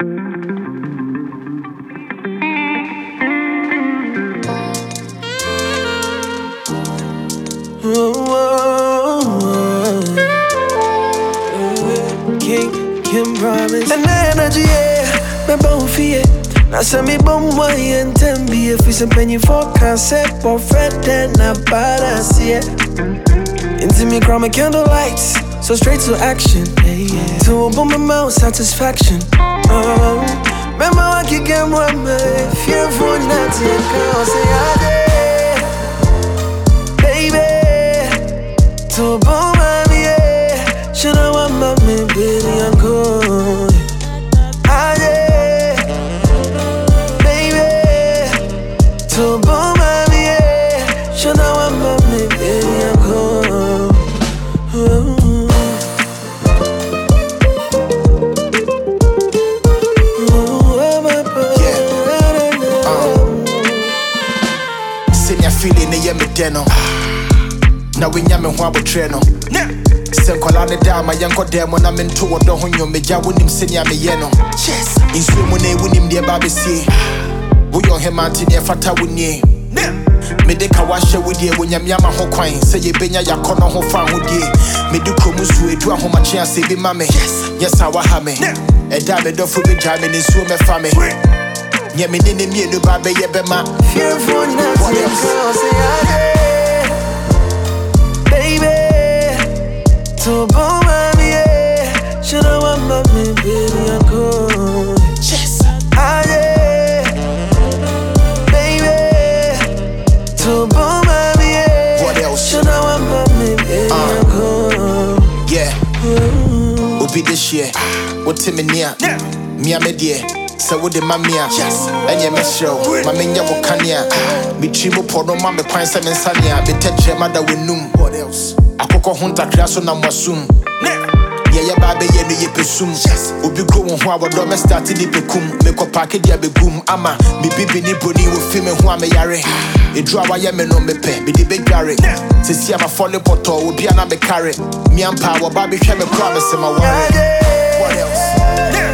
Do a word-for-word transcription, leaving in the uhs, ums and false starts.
King, Kim promise. And energy, yeah, me bon fie. Now send me bon way and ten be if it's a penny for concept or Fred then a badass, yeah. Into me chroma candle lights, so straight to action, yeah, yeah. To open my mouth, satisfaction. Oh, remember I can get one man, fearful not to girl, say I did, baby. To boom, yeah, should I want my man, baby, I'm cool. I did, baby. To boom, yeah, should I want my man, baby, I'm cool. Feeling the deno. Now we nyame ho abotre no. Se nkola ne da ma yenko dem na me nto wodo ho nyom meja wonim senia me ye no. Yes. Insu mu na wonim de ba besie. Wo yo hemante ne fata woni. Me de ka wa hye wodie wonyame ama ho kwan se ye benya yakono ho fa ho die. Me de kromu su edu ahomache ase bi ma me. Yes I wa ha me. E da me do fu be ja me ne su me fa me. Yeah, me didn't mean to buy baby, my fearful not to girl, say I did, baby. To boom, yeah, should I want my man, baby, I'm cool. Yes, I did, baby. To boom, yeah, what else? Should I want my man, baby, I'm cool. Yeah, we'll be this year. What's in me near? Me, I'm a dear. So with the mamia, yes, and your show, my mania will cania. Me chibo pono mamma pine seven sania, be touch your mother with noom. What else? I coco hunter class on a soon. Yeah, yeah, baby, yeah, you presume. Yes, will be going who our dome started the becum, make a package, yeah, be boom, ama, me bibi ni bruni with film and who am a yare. A draw I am no me pay, be the big garret. To see I'm a falling potto, will be an abe carrot. Me and power, baby, share me promise in my wallet. What else?